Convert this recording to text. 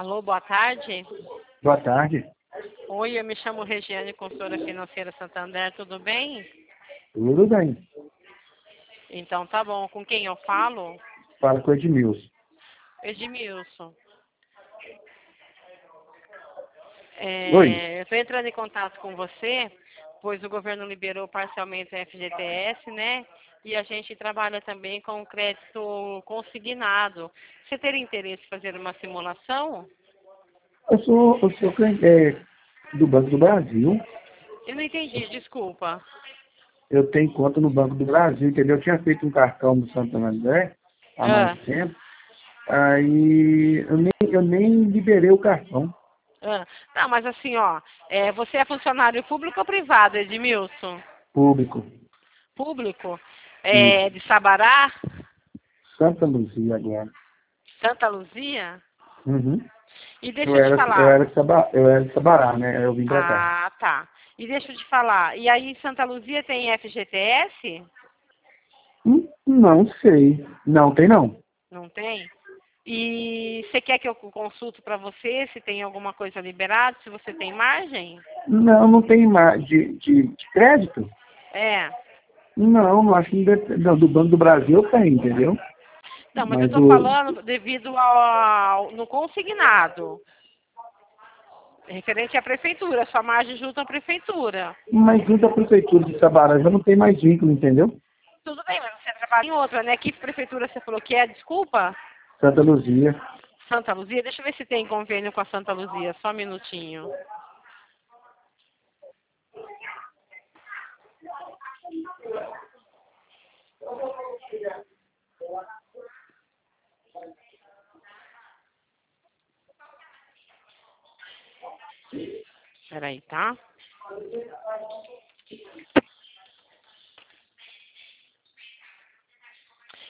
Alô, boa tarde. Boa tarde. Oi, eu me chamo Regiane, consultora financeira Santander, tudo bem? Tudo bem. Então tá bom. Com quem eu falo? Fala com o Edmilson. Edmilson. Oi. Eu estou entrando em contato com você, pois o governo liberou parcialmente a FGTS, né? E a gente trabalha também com crédito consignado. Você teria interesse em fazer uma simulação? Eu sou cliente, do Banco do Brasil. Eu não entendi, desculpa. Eu tenho conta no Banco do Brasil, entendeu? Eu tinha feito um cartão do Santander há mais Ah, tempo. Aí eu nem liberei o cartão Não, mas assim, ó, você é funcionário público ou privado, Edmilson? público. Público? Isso. De Sabará? Santa Luzia agora. Santa Luzia? Uhum. E deixa Eu eu te era, eu falar. era, de eu era de Sabará, né? Aí eu vim pra cá. Ah, tá. E deixa eu te falar. E aí, Santa Luzia tem FGTS? Não sei. Não, tem não. Não tem? E você quer que eu consulte para você se tem alguma coisa liberada, se você tem margem? Não tem mais. De crédito? É. Não, acho que não, do Banco do Brasil eu tenho, entendeu? Não, mas eu Mas estou falando devido no consignado. Referente à prefeitura, sua margem junto à prefeitura. mas junto à prefeitura de Sabará já não tem mais vínculo, entendeu? Tudo bem, mas você trabalha em outra, né? Que prefeitura você falou que é? Desculpa? Santa Luzia. Santa Luzia? Deixa eu ver se tem convênio com a Santa Luzia. Só um minutinho. Peraí, tá?